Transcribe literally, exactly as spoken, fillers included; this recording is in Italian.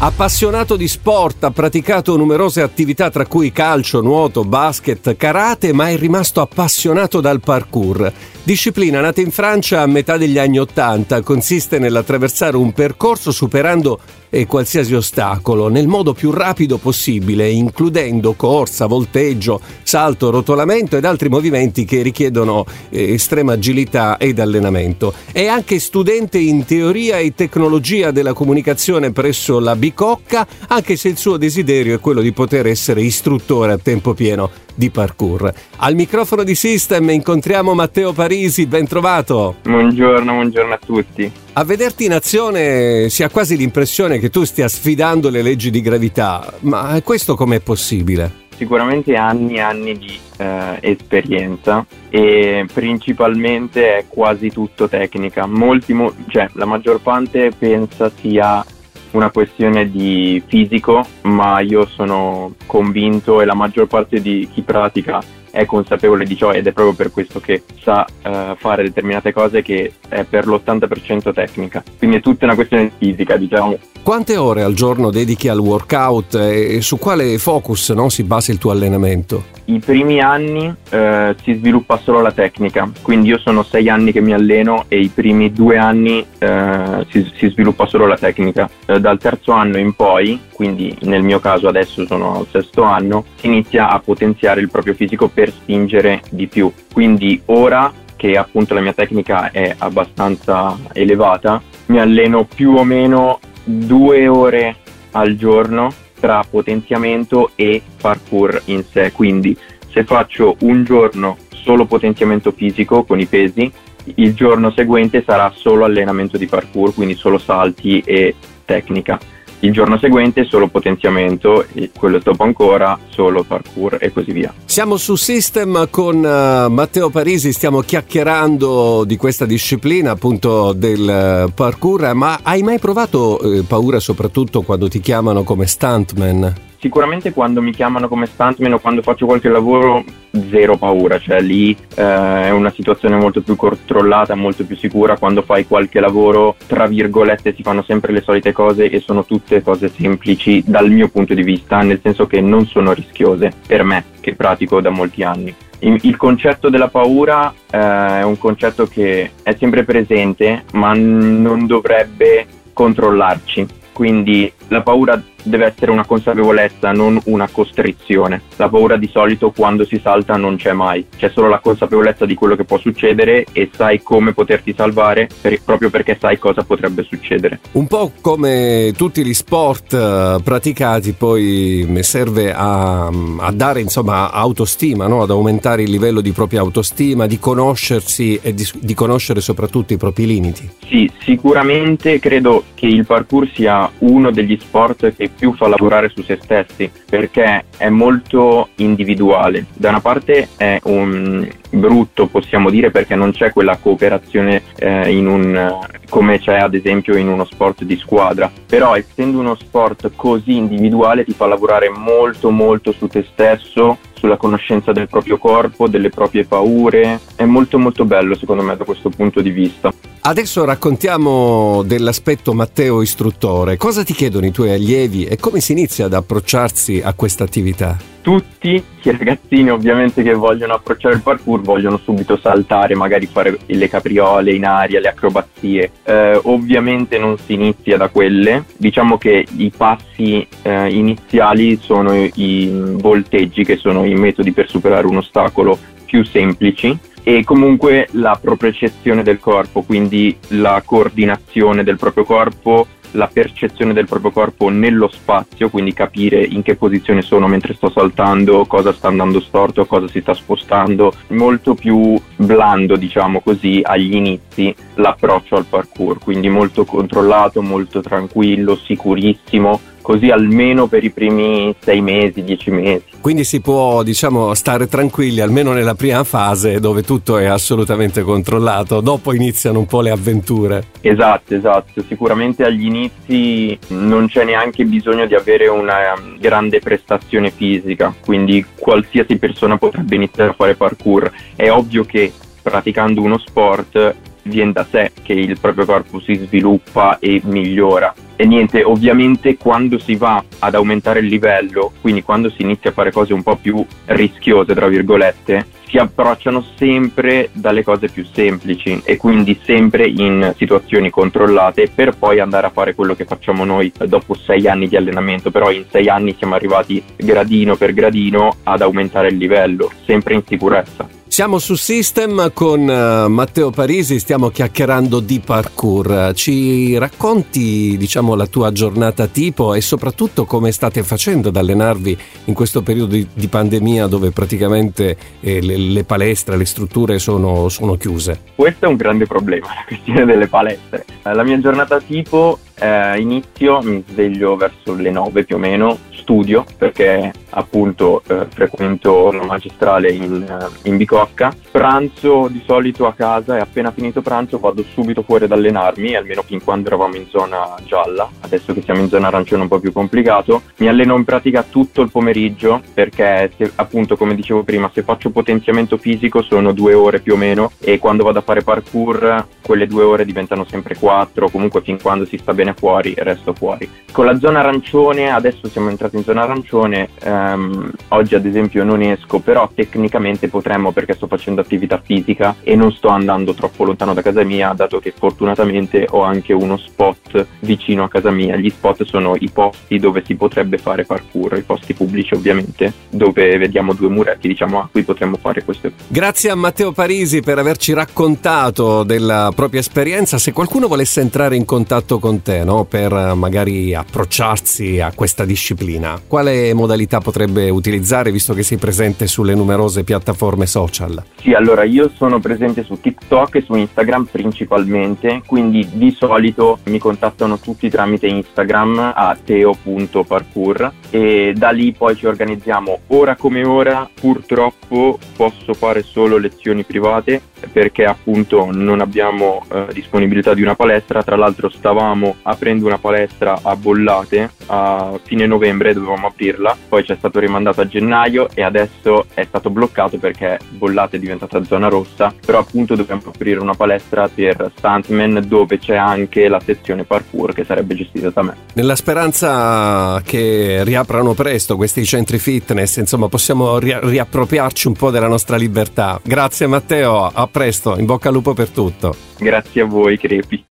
Appassionato di sport, ha praticato numerose attività tra cui calcio, nuoto, basket, karate, ma è rimasto appassionato dal parkour. Disciplina nata in Francia a metà degli anni Ottanta, consiste nell'attraversare un percorso superando eh, qualsiasi ostacolo nel modo più rapido possibile, includendo corsa, volteggio, salto, rotolamento ed altri movimenti che richiedono eh, estrema agilità ed allenamento. È anche studente in teoria e tecnologia della comunicazione presso la Bicocca, anche se il suo desiderio è quello di poter essere istruttore a tempo pieno di parkour. Al microfono di System incontriamo Matteo Parisi, ben trovato. Buongiorno, buongiorno a tutti. A vederti in azione si ha quasi l'impressione che tu stia sfidando le leggi di gravità, ma questo com'è possibile? Sicuramente anni e anni di eh, esperienza e principalmente è quasi tutto tecnica. Molti, mo- cioè la maggior parte pensa sia una questione di fisico, ma io sono convinto e la maggior parte di chi pratica è consapevole di ciò ed è proprio per questo che sa uh, fare determinate cose, che è per l'ottanta per cento tecnica, quindi è tutta una questione fisica, diciamo. Quante ore al giorno dedichi al workout e su quale focus, no, si basa il tuo allenamento? I primi anni eh, si sviluppa solo la tecnica, quindi io sono sei anni che mi alleno e i primi due anni eh, si, si sviluppa solo la tecnica. Eh, dal terzo anno in poi, quindi nel mio caso adesso sono al sesto anno, si inizia a potenziare il proprio fisico per spingere di più. Quindi ora che appunto la mia tecnica è abbastanza elevata, mi alleno più o meno due ore al giorno tra potenziamento e parkour in sé. Quindi se faccio un giorno solo potenziamento fisico con i pesi, il giorno seguente sarà solo allenamento di parkour, quindi solo salti e tecnica. Il giorno seguente solo potenziamento e quello dopo ancora solo parkour e così via. Siamo su System con uh, Matteo Parisi, stiamo chiacchierando di questa disciplina appunto del uh, parkour, ma hai mai provato uh, paura soprattutto quando ti chiamano come stuntman? Sicuramente quando mi chiamano come stuntman o quando faccio qualche lavoro, zero paura, cioè lì eh, è una situazione molto più controllata, molto più sicura. Quando fai qualche lavoro, tra virgolette, si fanno sempre le solite cose e sono tutte cose semplici dal mio punto di vista, nel senso che non sono rischiose per me, che pratico da molti anni. Il concetto della paura eh, è un concetto che è sempre presente, ma non dovrebbe controllarci. Quindi la paura deve essere una consapevolezza, non una costrizione. La paura di solito quando si salta non c'è mai, c'è solo la consapevolezza di quello che può succedere e sai come poterti salvare per, proprio perché sai cosa potrebbe succedere. Un po' come tutti gli sport uh, praticati, poi serve a, a dare insomma autostima, no? Ad aumentare il livello di propria autostima, di conoscersi e di, di conoscere soprattutto i propri limiti. Sì, sicuramente credo che il parkour sia uno degli sport che più fa lavorare su se stessi, perché è molto individuale. Da una parte è un brutto, possiamo dire, perché non c'è quella cooperazione eh, in un come c'è ad esempio in uno sport di squadra, però essendo uno sport così individuale ti fa lavorare molto molto su te stesso, sulla conoscenza del proprio corpo, delle proprie paure. È molto molto bello secondo me da questo punto di vista. Adesso raccontiamo dell'aspetto Matteo istruttore. Cosa ti chiedono i tuoi allievi e come si inizia ad approcciarsi a questa attività? Tutti i ragazzini ovviamente che vogliono approcciare il parkour vogliono subito saltare, magari fare le capriole in aria, le acrobazie. Eh, ovviamente non si inizia da quelle, diciamo che i passi eh, iniziali sono i, i volteggi, che sono i metodi per superare un ostacolo più semplici, e comunque la propriocezione del corpo, quindi la coordinazione del proprio corpo, la percezione del proprio corpo nello spazio, quindi capire in che posizione sono mentre sto saltando, cosa sta andando storto, cosa si sta spostando. Molto più blando, diciamo così, agli inizi l'approccio al parkour, quindi molto controllato, molto tranquillo, sicurissimo, così almeno per i primi sei mesi, dieci mesi. Quindi si può, diciamo, stare tranquilli almeno nella prima fase dove tutto è assolutamente controllato, dopo iniziano un po' le avventure. Esatto, esatto, sicuramente agli inizi non c'è neanche bisogno di avere una grande prestazione fisica, quindi qualsiasi persona potrebbe iniziare a fare parkour. È ovvio che praticando uno sport viene da sé che il proprio corpo si sviluppa e migliora, E niente, ovviamente quando si va ad aumentare il livello, quindi quando si inizia a fare cose un po' più rischiose, tra virgolette, si approcciano sempre dalle cose più semplici e quindi sempre in situazioni controllate per poi andare a fare quello che facciamo noi dopo sei anni di allenamento. Però in sei anni siamo arrivati gradino per gradino ad aumentare il livello, sempre in sicurezza. Siamo su System con uh, Matteo Parisi, stiamo chiacchierando di parkour. Ci racconti, diciamo, la tua giornata tipo e soprattutto come state facendo ad allenarvi in questo periodo di, di pandemia dove praticamente eh, le, le palestre, le strutture sono, sono chiuse? Questo è un grande problema, la questione delle palestre. La mia giornata tipo eh, inizio, mi sveglio verso le nove più o meno, studio perché appunto eh, frequento la magistrale in, eh, in Bicocca, pranzo di solito a casa e appena finito pranzo vado subito fuori ad allenarmi, almeno fin quando eravamo in zona gialla. Adesso che siamo in zona arancione è un po' più complicato. Mi alleno in pratica tutto il pomeriggio perché se, appunto come dicevo prima, se faccio potenziamento fisico sono due ore più o meno e quando vado a fare parkour quelle due ore diventano sempre quattro, comunque fin quando si sta bene fuori resto fuori. Con la zona arancione, adesso siamo entrati in zona arancione, ehm, oggi ad esempio non esco, però tecnicamente potremmo perché sto facendo attività fisica e non sto andando troppo lontano da casa mia, dato che fortunatamente ho anche uno spot vicino a casa mia. Gli spot sono i posti dove si potrebbe fare parkour, i posti pubblici ovviamente, dove vediamo due muretti, diciamo, a cui potremmo fare questo. Grazie a Matteo Parisi per averci raccontato della propria esperienza. Se qualcuno volesse entrare in contatto con te, no, per magari approcciarsi a questa disciplina, quale modalità potrebbe utilizzare visto che sei presente sulle numerose piattaforme social? Sì, allora io sono presente su TikTok e su Instagram principalmente, quindi di solito mi contattano tutti tramite Instagram a teo punto parkour e da lì poi ci organizziamo. Ora come ora purtroppo posso fare solo lezioni private perché appunto non abbiamo eh, disponibilità di una palestra. Tra l'altro stavamo aprendo una palestra a Bollate a fine novembre, dovevamo aprirla, poi c'è stato rimandato a gennaio e adesso è stato bloccato perché Bollate è diventata zona rossa, però appunto dobbiamo aprire una palestra per stuntman dove c'è anche la sezione parkour che sarebbe gestita da me. Nella speranza che riaprano presto questi centri fitness, insomma possiamo ri- riappropriarci un po' della nostra libertà. Grazie Matteo, a presto, in bocca al lupo per tutto. Grazie a voi, Crepi.